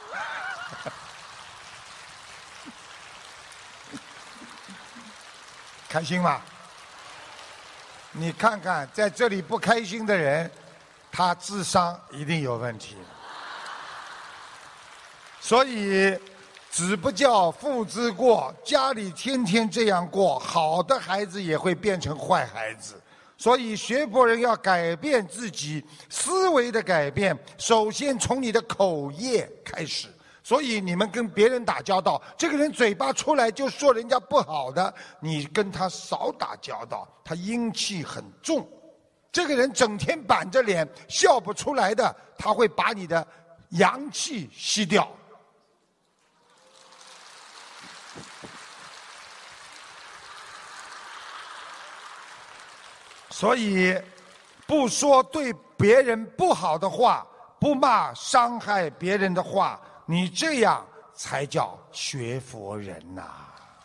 开心吗？你看看，在这里不开心的人，他智商一定有问题。所以，子不教，父之过。家里天天这样过，好的孩子也会变成坏孩子。所以，学佛人要改变自己思维的改变，首先从你的口业开始。所以你们跟别人打交道，这个人嘴巴出来就说人家不好的，你跟他少打交道，他阴气很重。这个人整天板着脸笑不出来的，他会把你的阳气吸掉。所以不说对别人不好的话，不骂伤害别人的话，你这样才叫学佛人呐、啊！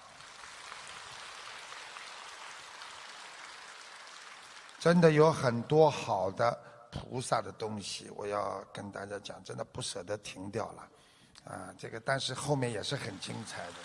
真的有很多好的菩萨的东西，我要跟大家讲，真的不舍得停掉了，啊，这个但是后面也是很精彩的。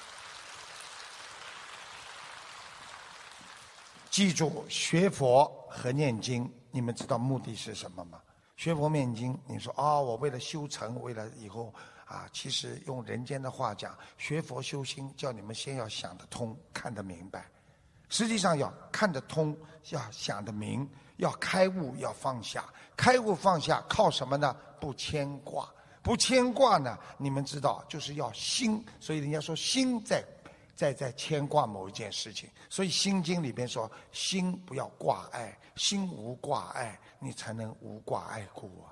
记住，学佛和念经，你们知道目的是什么吗？学佛念经，你说啊、哦，我为了修成，为了以后啊，其实用人间的话讲，学佛修心，叫你们先要想得通，看得明白。实际上要看得通，要想得明，要开悟，要放下。开悟放下靠什么呢？不牵挂。不牵挂呢，你们知道，就是要心。所以人家说心在在在牵挂某一件事情。所以《心经》里边说，心不要挂碍，心无挂碍，你才能无挂碍故啊。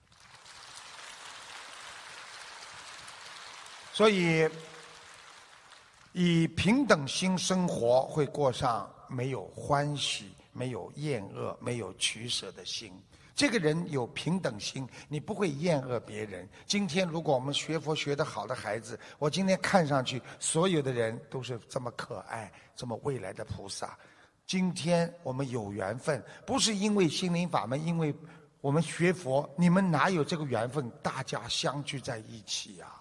所以以平等心生活，会过上没有欢喜、没有厌恶、没有取舍的心。这个人有平等心，你不会厌恶别人。今天如果我们学佛学得好的孩子，我今天看上去所有的人都是这么可爱，这么未来的菩萨。今天我们有缘分，不是因为心灵法门，因为我们学佛，你们哪有这个缘分？大家相聚在一起呀、啊。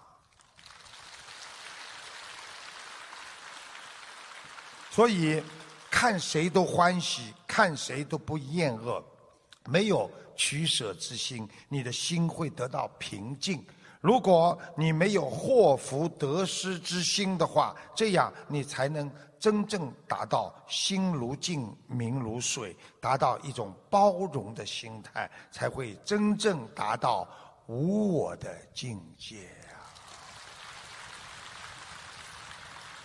所以看谁都欢喜，看谁都不厌恶，没有取舍之心，你的心会得到平静。如果你没有祸福得失之心的话，这样你才能真正达到心如镜，明如水，达到一种包容的心态，才会真正达到无我的境界啊！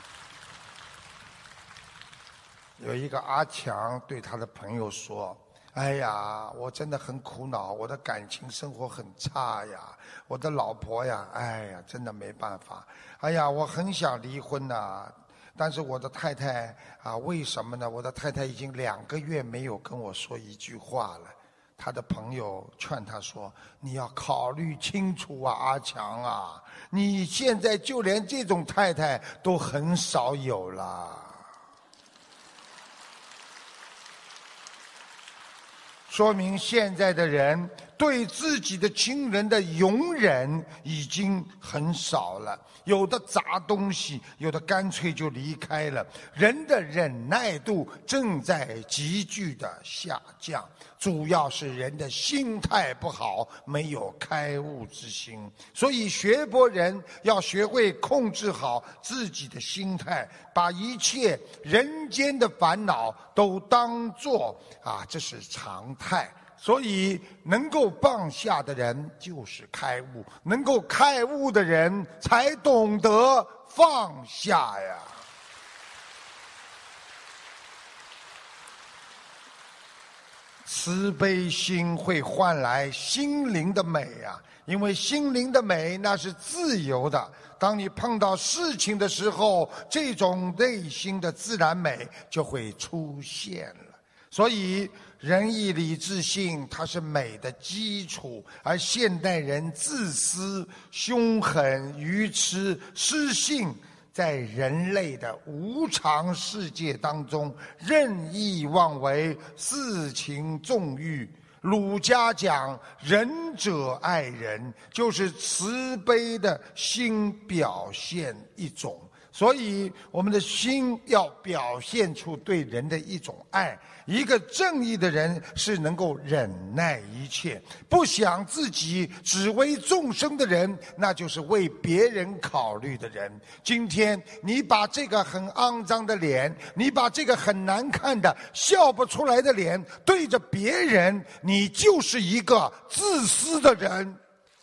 有一个阿强对他的朋友说：“ 哎呀，我真的很苦恼，我的感情生活很差呀，我的老婆呀，哎呀，真的没办法。哎呀，我很想离婚呐，但是我的太太啊，为什么呢？我的太太已经两个月没有跟我说一句话了。他的朋友劝他说：“你要考虑清楚啊，阿强啊，你现在就连这种太太都很少有了。”说明现在的人对自己的亲人的容忍已经很少了，有的砸东西，有的干脆就离开了。人的忍耐度正在急剧的下降，主要是人的心态不好，没有开悟之心。所以学佛人要学会控制好自己的心态，把一切人间的烦恼都当作啊，这是常态。所以能够放下的人就是开悟，能够开悟的人才懂得放下呀。慈悲心会换来心灵的美啊，因为心灵的美那是自由的。当你碰到事情的时候，这种内心的自然美就会出现了。所以仁义礼智信它是美的基础，而现代人自私、凶狠、愚痴、失信，在人类的无常世界当中任意妄为，私情纵欲。儒家讲仁者爱人，就是慈悲的心表现一种。所以我们的心要表现出对人的一种爱。一个正义的人是能够忍耐一切，不想自己只为众生的人，那就是为别人考虑的人。今天你把这个很肮脏的脸，你把这个很难看的笑不出来的脸对着别人，你就是一个自私的人。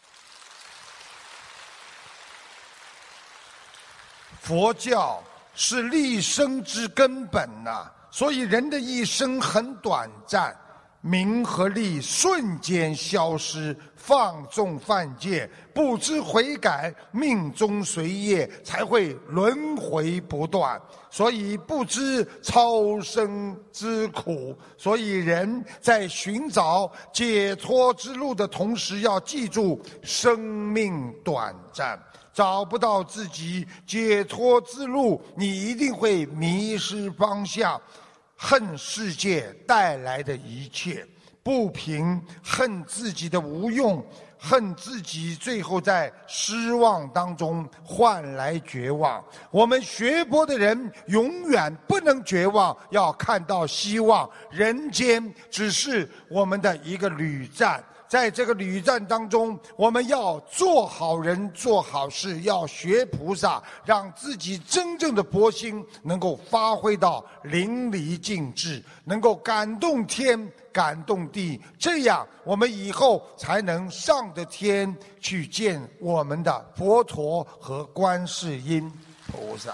佛教是立生之根本呐、啊，所以人的一生很短暂，名和利瞬间消失，放纵犯戒，不知悔改，命中随业，才会轮回不断。所以不知超生之苦，所以人在寻找解脱之路的同时，要记住生命短暂。找不到自己解脱之路，你一定会迷失方向，恨世界带来的一切不平，恨自己的无用，恨自己最后在失望当中换来绝望。我们学佛的人永远不能绝望，要看到希望。人间只是我们的一个旅站，在这个旅站当中，我们要做好人做好事，要学菩萨，让自己真正的佛心能够发挥到淋漓尽致，能够感动天感动地，这样我们以后才能上得天去见我们的佛陀和观世音菩萨。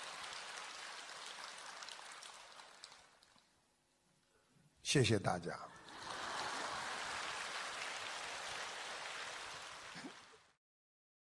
谢谢大家。